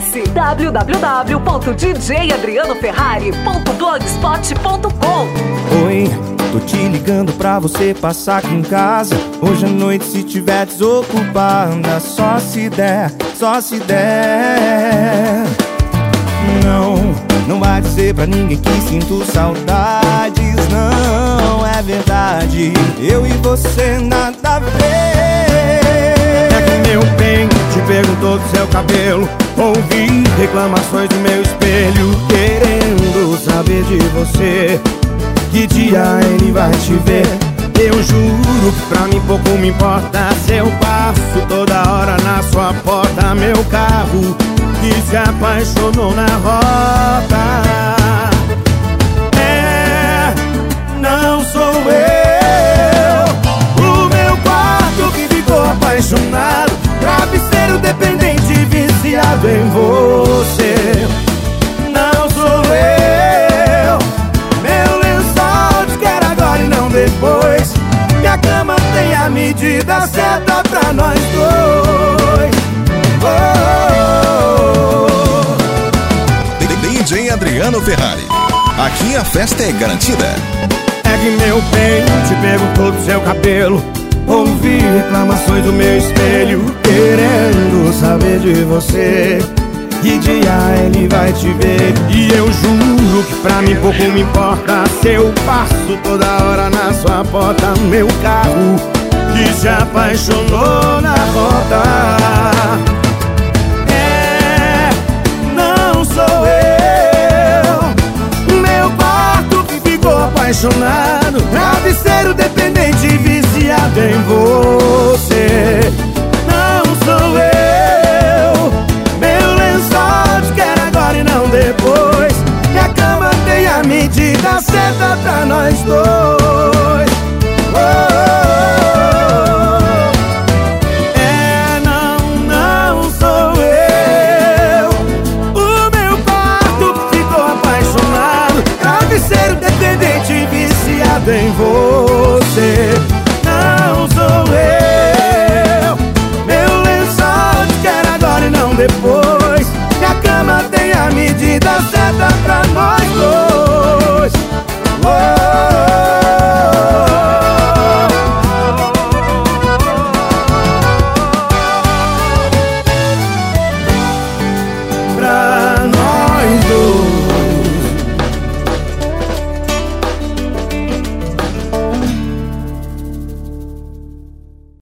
Acesse www.djadrianoferrari.blogspot.com. Oi, tô te ligando pra você passar aqui em casa hoje à noite se tiver desocupada. Só se der, só se der. Não vai dizer pra ninguém que sinto saudades. Não, é verdade, eu e você nada a ver. É que meu bem te perguntou do seu cabelo, ouvi reclamações do meu espelho, querendo saber de você, que dia ele vai te ver. Eu juro que pra mim pouco me importa se eu passo toda hora na sua porta. Meu carro que se apaixonou na rota. É, não sou eu. O meu quarto que ficou apaixonado, travesseiro dependente, viciado em você. Não sou eu. Meu lençol diz que era agora e não depois. Minha cama tem a medida certa pra nós dois. DJ Adriano Ferrari, aqui a festa é garantida. É que meu bem te perguntou do seu cabelo, ouvi reclamações do meu espelho, querendo saber de você, que dia ele vai te ver. E eu juro que pra mim pouco me importa se eu passo toda hora na sua porta. Meu carro que se apaixonou na rota. É, não sou eu. Meu quarto que ficou apaixonado, travesseiro dependente, viciado